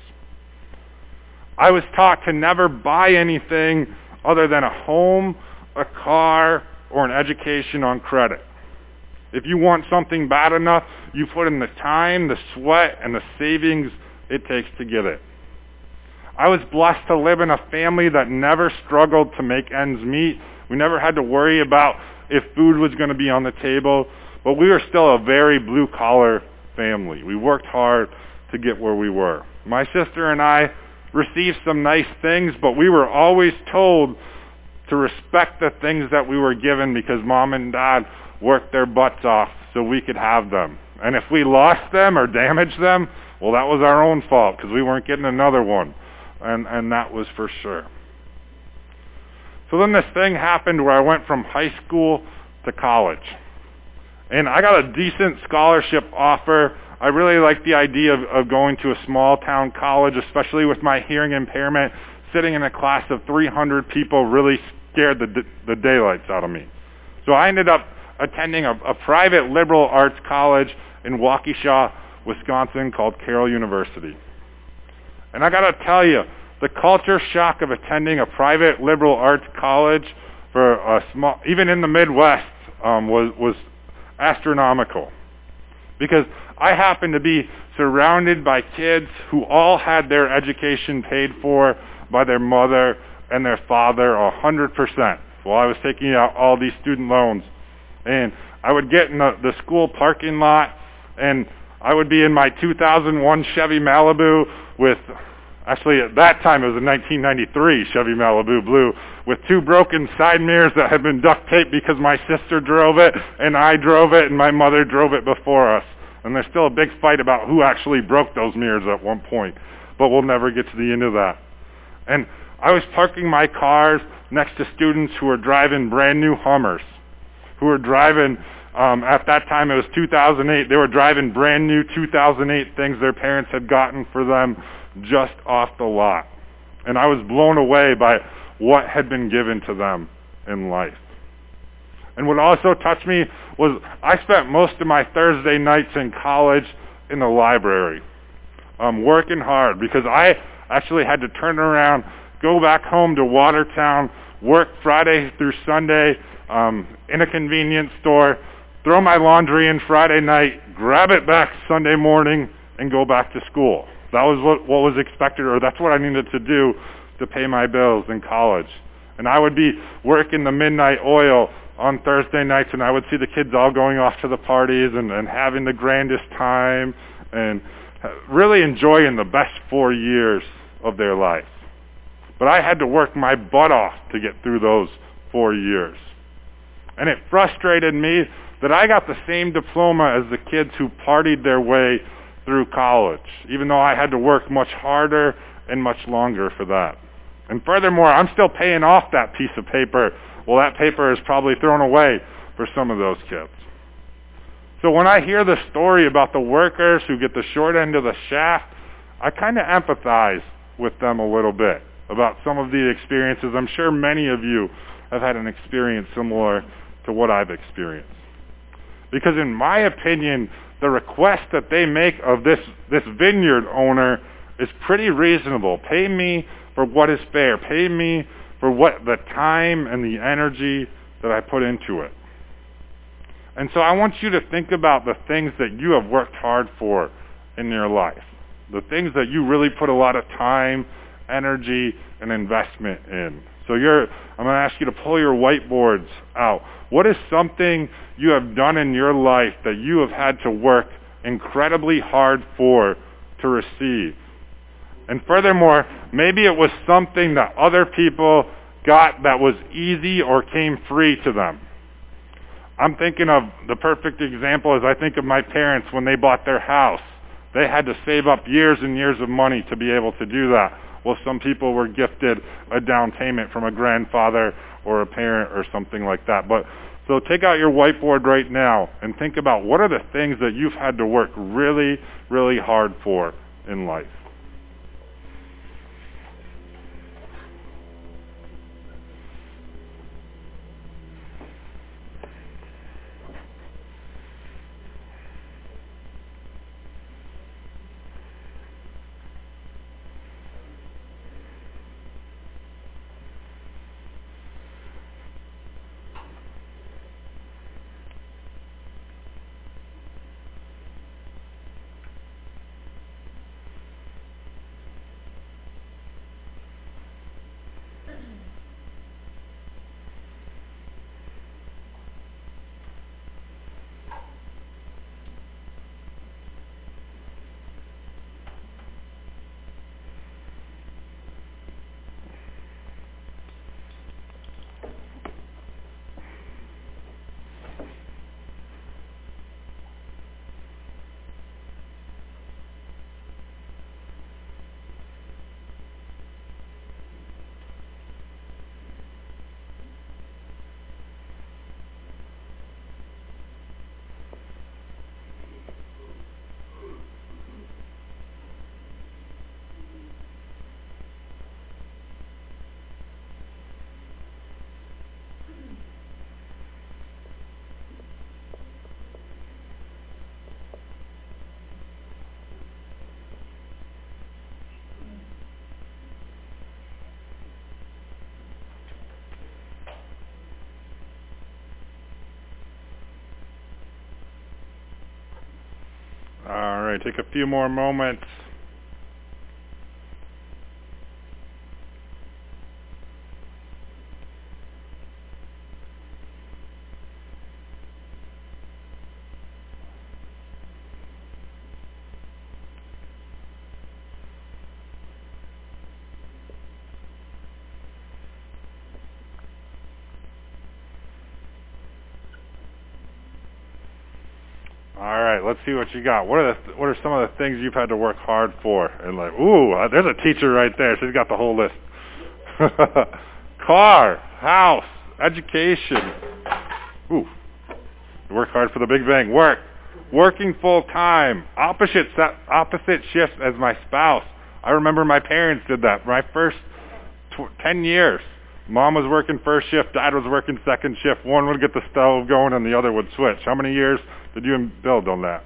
I was taught to never buy anything other than a home, a car, or an education on credit. If you want something bad enough, you put in the time, the sweat, and the savings it takes to get it. I was blessed to live in a family that never struggled to make ends meet. We never had to worry about if food was going to be on the table, but we were still a very blue-collar family. We worked hard to get where we were. My sister and I received some nice things, but we were always told to respect the things that we were given because mom and dad worked their butts off so we could have them. And if we lost them or damaged them, well, that was our own fault because we weren't getting another one. And, and that was for sure. So then this thing happened where I went from high school to college. And I got a decent scholarship offer. I really liked the idea of, of going to a small town college, especially with my hearing impairment. Sitting in a class of three hundred people really scared the, the daylights out of me. So I ended up attending a, a private liberal arts college in Waukesha, Wisconsin called Carroll University. And I got to tell you, the culture shock of attending a private liberal arts college for a small, even in the Midwest, um, was, was astronomical. Because I happened to be surrounded by kids who all had their education paid for by their mother and their father a hundred percent while I was taking out all these student loans. And I would get in the, the school parking lot, and I would be in my two thousand one Chevy Malibu with, actually at that time it was a nineteen ninety-three Chevy Malibu blue, with two broken side mirrors that had been duct taped because my sister drove it, and I drove it, and my mother drove it before us. And there's still a big fight about who actually broke those mirrors at one point, but we'll never get to the end of that. And I was parking my cars next to students who were driving brand new Hummers, who were driving, um, at that time it was two thousand eight, they were driving brand new two thousand eight things their parents had gotten for them just off the lot. And I was blown away by what had been given to them in life. And what also touched me was I spent most of my Thursday nights in college in the library, um, working hard because I actually had to turn around, go back home to Watertown, work Friday through Sunday um, in a convenience store, throw my laundry in Friday night, grab it back Sunday morning, and go back to school. That was what, what was expected, or that's what I needed to do to pay my bills in college. And I would be working the midnight oil on Thursday nights, and I would see the kids all going off to the parties and, and having the grandest time and really enjoying the best four years of their life. But I had to work my butt off to get through those four years. And it frustrated me that I got the same diploma as the kids who partied their way through college, even though I had to work much harder and much longer for that. And furthermore, I'm still paying off that piece of paper. Well, that paper is probably thrown away for some of those kids. So when I hear the story about the workers who get the short end of the shaft, I kind of empathize with them a little bit about some of the experiences. I'm sure many of you have had an experience similar to what I've experienced. Because in my opinion, the request that they make of this, this vineyard owner is pretty reasonable. Pay me for what is fair. Pay me for what the time and the energy that I put into it. And so I want you to think about the things that you have worked hard for in your life. The things that you really put a lot of time, energy, and investment in. So you're, I'm going to ask you to pull your whiteboards out. What is something you have done in your life that you have had to work incredibly hard for to receive? And furthermore, maybe it was something that other people got that was easy or came free to them. I'm thinking of the perfect example is I think of my parents when they bought their house. They had to save up years and years of money to be able to do that. Well, some people were gifted a down payment from a grandfather or a parent or something like that. But so take out your whiteboard right now and think about what are the things that you've had to work really, really hard for in life. All right, take a few more moments. All right, let's see what you got. What are the, what are some of the things you've had to work hard for? And like, ooh, uh, there's a teacher right there. She's got the whole list. Car, house, education. Ooh, you work hard for the Big Bang. Work, working full time. Opposite opposite shifts as my spouse. I remember my parents did that. My first tw- ten years. Mom was working first shift, Dad was working second shift. One would get the stove going and the other would switch. How many years did you build on that?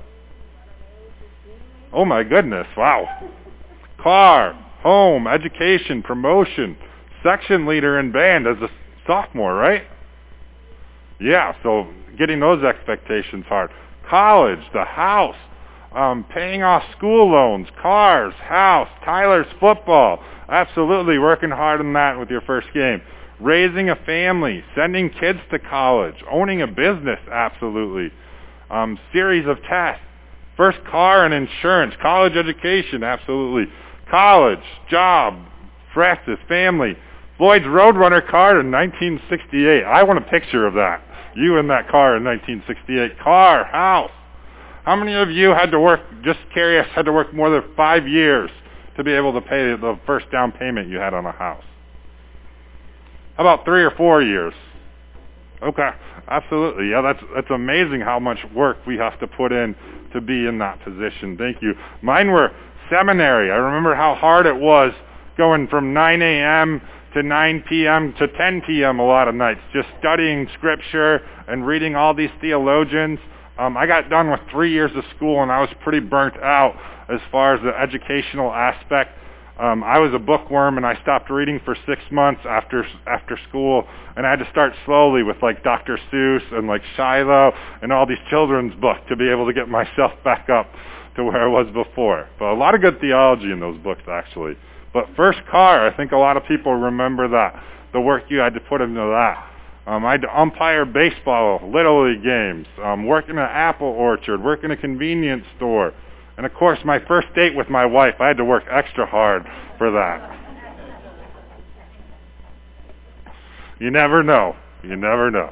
Oh my goodness, wow. Car, home, education, promotion, section leader in band as a sophomore, right? Yeah, so getting those expectations hard. College, the house, um, paying off school loans, cars, house, Tyler's football. Absolutely working hard on that with your first game. Raising a family, sending kids to college, owning a business, absolutely. Um, series of tests. First car and insurance, college education, absolutely. College, job, Francis, family. Floyd's Roadrunner car in nineteen sixty-eight. I want a picture of that. You in that car in nineteen sixty-eight. Car, house. How many of you had to work, just curious, had to work more than five years to be able to pay the first down payment you had on a house? How about three or four years? Okay, absolutely. Yeah, that's that's amazing how much work we have to put in to be in that position. Thank you. Mine were seminary. I remember how hard it was going from nine a.m. to nine p.m. to ten p.m. a lot of nights, just studying scripture and reading all these theologians. Um, I got done with three years of school, and I was pretty burnt out as far as the educational aspect. Um, I was a bookworm, and I stopped reading for six months after after school, and I had to start slowly with like Doctor Seuss and like Shiloh and all these children's books to be able to get myself back up to where I was before. But a lot of good theology in those books, actually. But first car, I think a lot of people remember that. the work you had to put into that. Um, I had to umpire baseball, Little League games, um, work in an apple orchard, work in a convenience store. And of course, my first date with my wife, I had to work extra hard for that. You never know. You never know.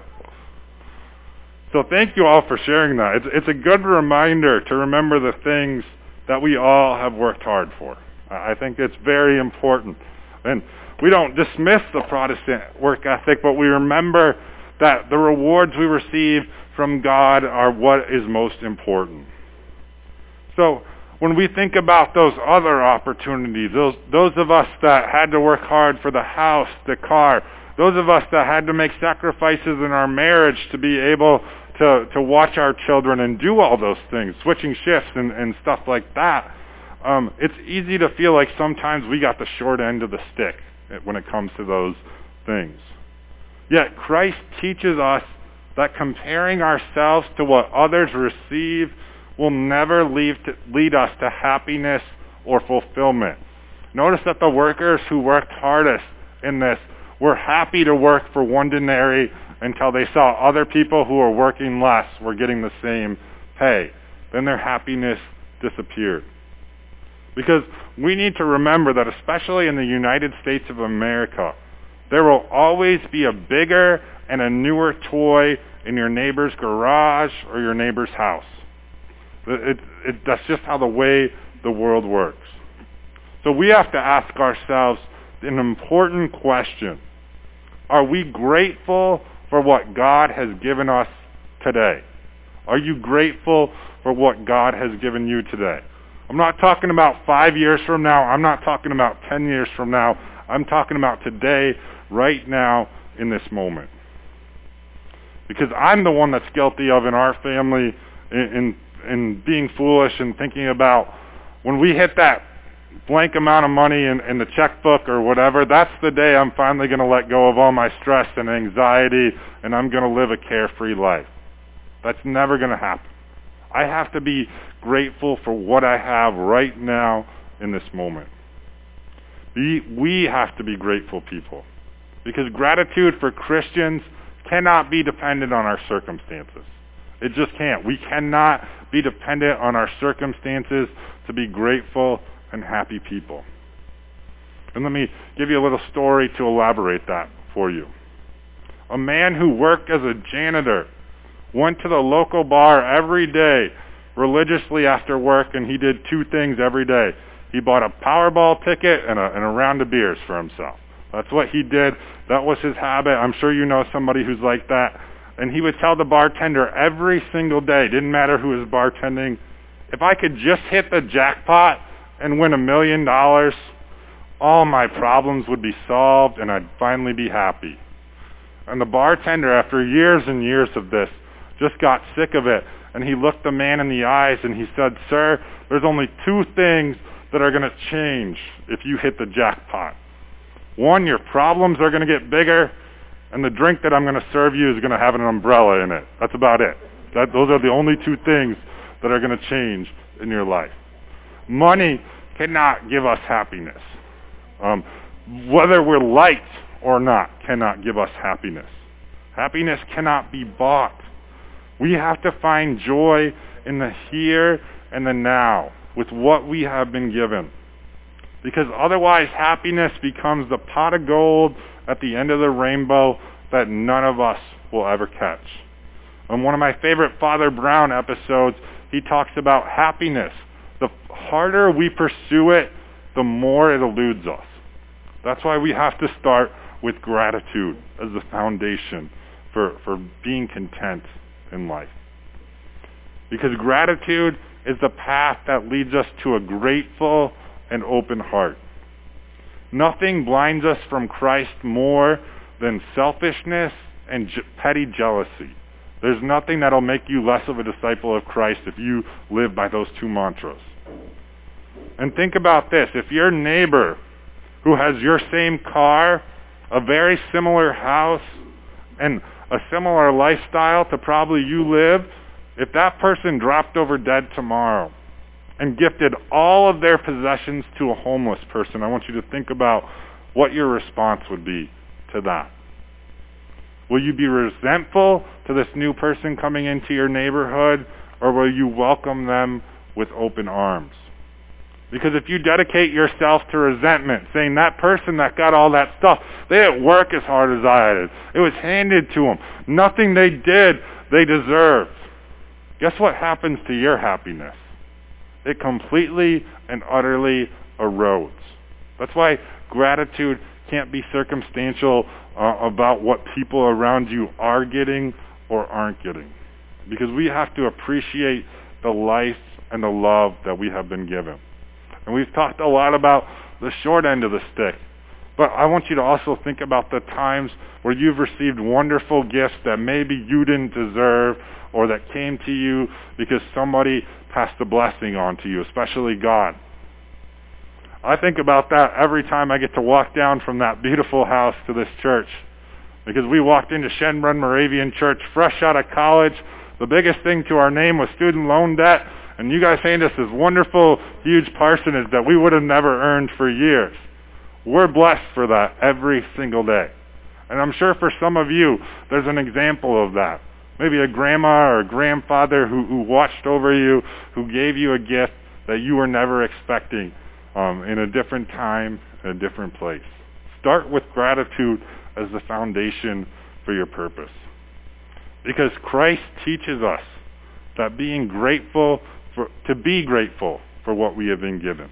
So thank you all for sharing that. It's, it's a good reminder to remember the things that we all have worked hard for. I think it's very important. And we don't dismiss the Protestant work ethic, but we remember that the rewards we receive from God are what is most important. So when we think about those other opportunities, those, those of us that had to work hard for the house, the car, those of us that had to make sacrifices in our marriage to be able to, to watch our children and do all those things, switching shifts and, and stuff like that, um, it's easy to feel like sometimes we got the short end of the stick when it comes to those things. Yet Christ teaches us that comparing ourselves to what others receive will never lead, to, lead us to happiness or fulfillment. Notice that the workers who worked hardest in this were happy to work for one denarii until they saw other people who were working less were getting the same pay. Then their happiness disappeared. Because we need to remember that especially in the United States of America, there will always be a bigger and a newer toy in your neighbor's garage or your neighbor's house. It, it, that's just how the way the world works. So we have to ask ourselves an important question. Are we grateful for what God has given us today? Are you grateful for what God has given you today? I'm not talking about five years from now. I'm not talking about ten years from now. I'm talking about today, right now, in this moment. Because I'm the one that's guilty of in our family in, in, in being foolish and thinking about when we hit that blank amount of money in, in the checkbook or whatever, that's the day I'm finally going to let go of all my stress and anxiety and I'm going to live a carefree life. That's never going to happen. I have to be grateful for what I have right now in this moment. We, we have to be grateful people. Because gratitude for Christians cannot be dependent on our circumstances. It just can't. We cannot be dependent on our circumstances to be grateful and happy people. And let me give you a little story to elaborate that for you. A man who worked as a janitor went to the local bar every day religiously after work, and he did two things every day. He bought a Powerball ticket and a, and a round of beers for himself. That's what he did. That was his habit. I'm sure you know somebody who's like that. And he would tell the bartender every single day, didn't matter who was bartending, if I could just hit the jackpot and win a million dollars, all my problems would be solved and I'd finally be happy. And the bartender, after years and years of this, just got sick of it. And he looked the man in the eyes and he said, "Sir, there's only two things that are going to change if you hit the jackpot. One, your problems are going to get bigger, and the drink that I'm going to serve you is going to have an umbrella in it. That's about it. That, those are the only two things that are going to change in your life. Money cannot give us happiness. Um, whether we're liked or not cannot give us happiness. Happiness cannot be bought. We have to find joy in the here and the now with what we have been given. Because otherwise happiness becomes the pot of gold at the end of the rainbow that none of us will ever catch. On one of my favorite Father Brown episodes, he talks about happiness. The harder we pursue it, the more it eludes us. That's why we have to start with gratitude as the foundation for, for being content in life. Because gratitude is the path that leads us to a grateful and open heart. Nothing blinds us from Christ more than selfishness and je- petty jealousy. There's nothing that'll make you less of a disciple of Christ if you live by those two mantras. And think about this. If your neighbor who has your same car, a very similar house, and a similar lifestyle to probably you live, if that person dropped over dead tomorrow and gifted all of their possessions to a homeless person, I want you to think about what your response would be to that? Will you be resentful to this new person coming into your neighborhood, or will you welcome them with open arms? Because if you dedicate yourself to resentment, saying that person that got all that stuff, they didn't work as hard as I did. It was handed to them. Nothing they did, they deserved. Guess what happens to your happiness? It completely and utterly erodes. That's why gratitude can't be circumstantial uh, about what people around you are getting or aren't getting. Because we have to appreciate the life and the love that we have been given. And we've talked a lot about the short end of the stick. But I want you to also think about the times where you've received wonderful gifts that maybe you didn't deserve, or that came to you because somebody passed a blessing on to you, especially God. I think about that every time I get to walk down from that beautiful house to this church. Because we walked into Shenbrun Moravian Church fresh out of college. The biggest thing to our name was student loan debt. And you guys handed us this wonderful, huge parsonage that we would have never earned for years. We're blessed for that every single day. And I'm sure for some of you, there's an example of that. Maybe a grandma or a grandfather who, who watched over you, who gave you a gift that you were never expecting um, in a different time, in a different place. Start with gratitude as the foundation for your purpose. Because Christ teaches us that being grateful, for, to be grateful for what we have been given.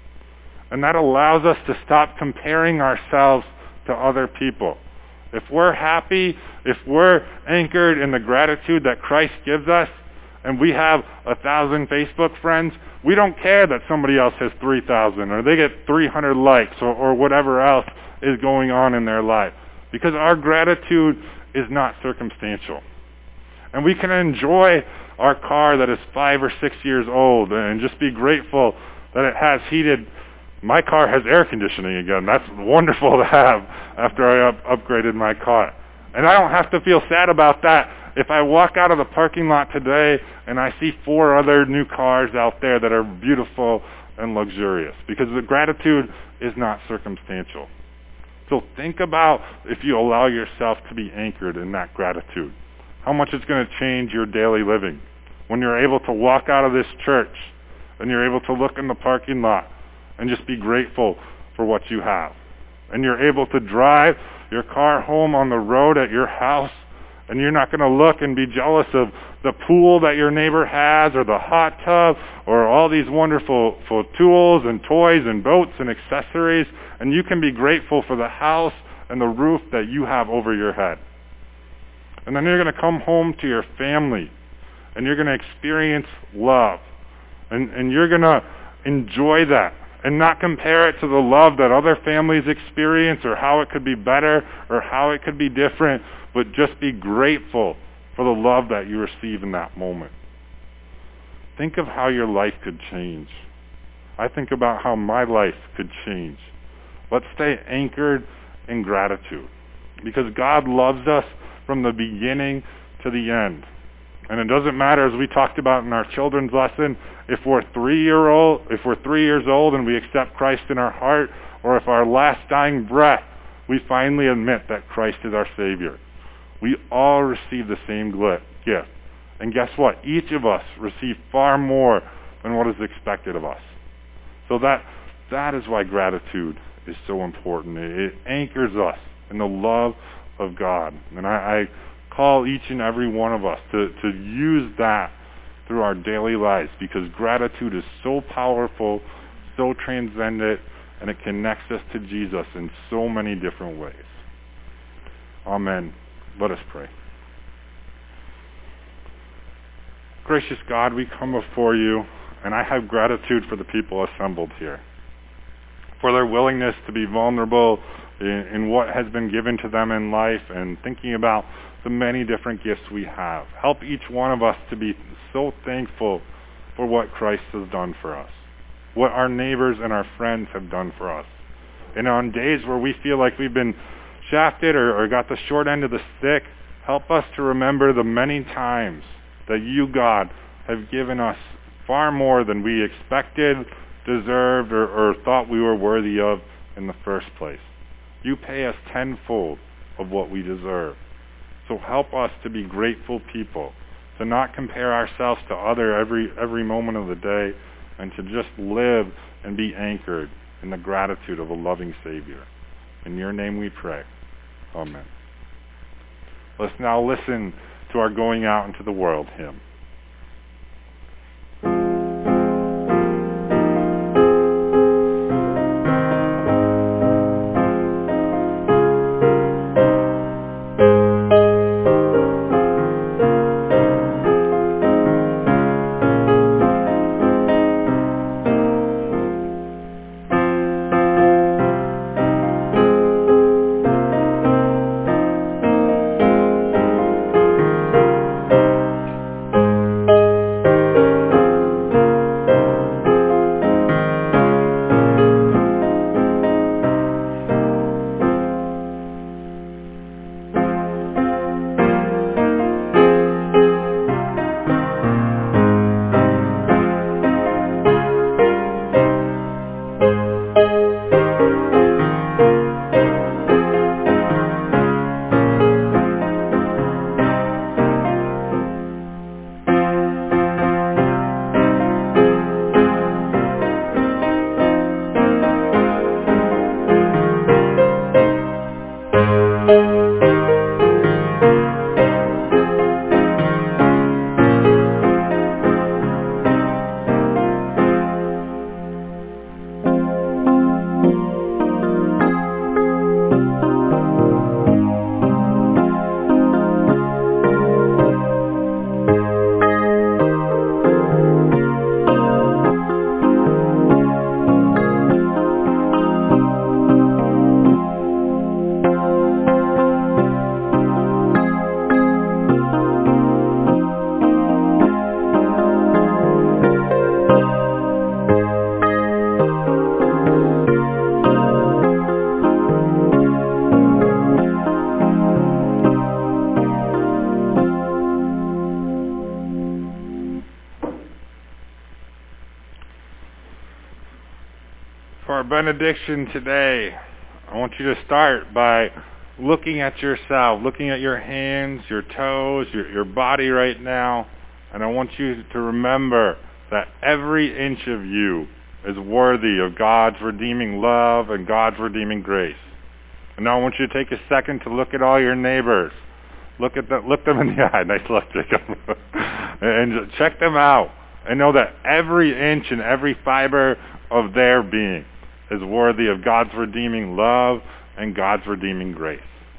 And that allows us to stop comparing ourselves to other people. If we're happy, if we're anchored in the gratitude that Christ gives us, and we have a thousand Facebook friends, we don't care that somebody else has three thousand, or they get three hundred likes, or, or whatever else is going on in their life. Because our gratitude is not circumstantial. And we can enjoy our car that is five or six years old and just be grateful that it has heated. My car has air conditioning again. That's wonderful to have after I up- upgraded my car. And I don't have to feel sad about that if I walk out of the parking lot today and I see four other new cars out there that are beautiful and luxurious. Because the gratitude is not circumstantial. So think about if you allow yourself to be anchored in that gratitude. How much it's going to change your daily living. When you're able to walk out of this church and you're able to look in the parking lot and just be grateful for what you have. And you're able to drive your car home on the road at your house, and you're not going to look and be jealous of the pool that your neighbor has, or the hot tub, or all these wonderful for tools and toys and boats and accessories, and you can be grateful for the house and the roof that you have over your head. And then you're going to come home to your family, and you're going to experience love, and, and you're going to enjoy that, and not compare it to the love that other families experience, or how it could be better, or how it could be different, but just be grateful for the love that you receive in that moment. Think of how your life could change. I think about how my life could change. Let's stay anchored in gratitude, because God loves us from the beginning to the end. And it doesn't matter, as we talked about in our children's lesson, if we're three year old, if we're three years old and we accept Christ in our heart, or if our last dying breath we finally admit that Christ is our Savior. We all receive the same gift. And guess what? Each of us receive far more than what is expected of us. So that that is why gratitude is so important. It, it anchors us in the love of God. And I, I call each and every one of us to, to use that through our daily lives, because gratitude is so powerful, so transcendent, and it connects us to Jesus in so many different ways. Amen. Let us pray. Gracious God, we come before you, and I have gratitude for the people assembled here, for their willingness to be vulnerable in, in what has been given to them in life, and thinking about the many different gifts we have. Help each one of us to be so thankful for what Christ has done for us, what our neighbors and our friends have done for us. And on days where we feel like we've been shafted or, or got the short end of the stick, help us to remember the many times that you, God, have given us far more than we expected, deserved, or, or thought we were worthy of in the first place. You pay us tenfold of what we deserve. So help us to be grateful people, to not compare ourselves to other every every moment of the day, and to just live and be anchored in the gratitude of a loving Savior. In your name we pray. Amen. Let's now listen to our Going Out into the World hymn. For our benediction today, I want you to start by looking at yourself, looking at your hands, your toes, your, your body right now, and I want you to remember that every inch of you is worthy of God's redeeming love and God's redeeming grace. And now I want you to take a second to look at all your neighbors. Look at them, look them in the eye. Nice look, Jacob. And check them out. And know that every inch and every fiber of their being is worthy of God's redeeming love and God's redeeming grace.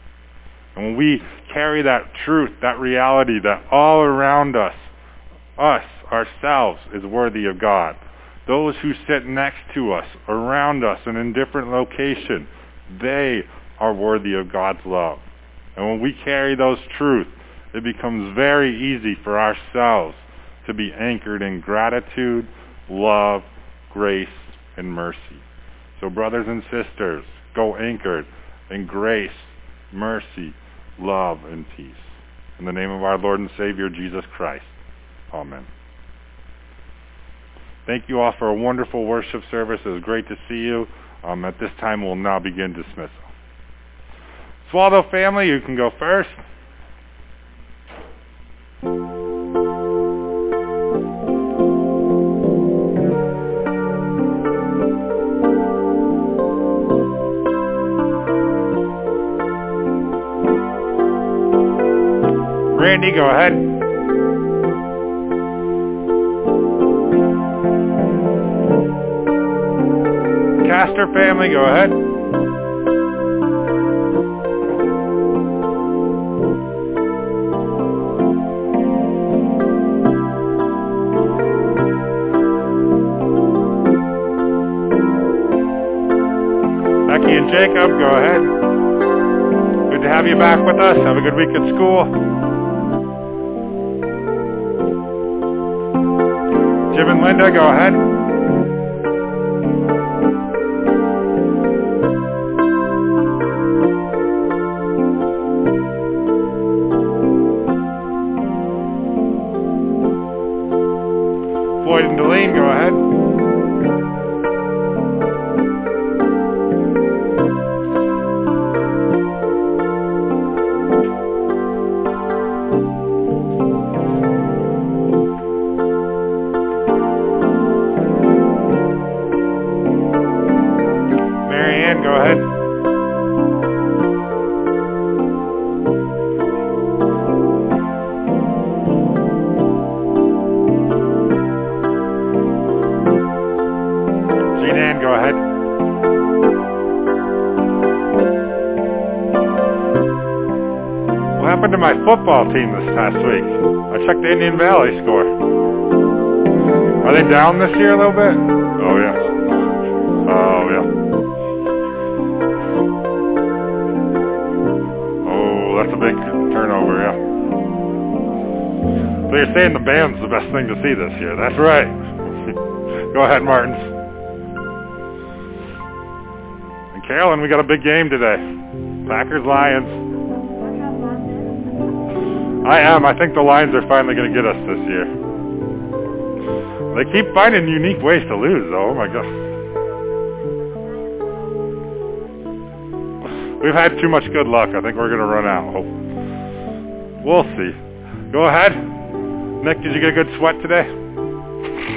And when we carry that truth, that reality, that all around us, us, ourselves, is worthy of God, those who sit next to us, around us, and in different locations, they are worthy of God's love. And when we carry those truths, it becomes very easy for ourselves to be anchored in gratitude, love, grace, and mercy. So brothers and sisters, go anchored in grace, mercy, love, and peace. In the name of our Lord and Savior, Jesus Christ. Amen. Thank you all for a wonderful worship service. It was great to see you. Um, at this time, we'll now begin dismissal. Swallow family, you can go first. Randy, go ahead. Castor family, go ahead. Becky and Jacob, go ahead. Good to have you back with us. Have a good week at school. Jim and Linda, go ahead. Floyd and Delene, go ahead. happened to my football team this past week? I checked the Indian Valley score. Are they down this year a little bit? Oh, yeah. Oh, yeah. Oh, that's a big turnover, yeah. So you're saying the band's the best thing to see this year. That's right. Go ahead, Martins. And Carolyn, we got a big game today. Packers-Lions. I am. I think the Lions are finally going to get us this year. They keep finding unique ways to lose, though. Oh, my God. We've had too much good luck. I think we're going to run out. Hope. We'll see. Go ahead. Nick, did you get a good sweat today?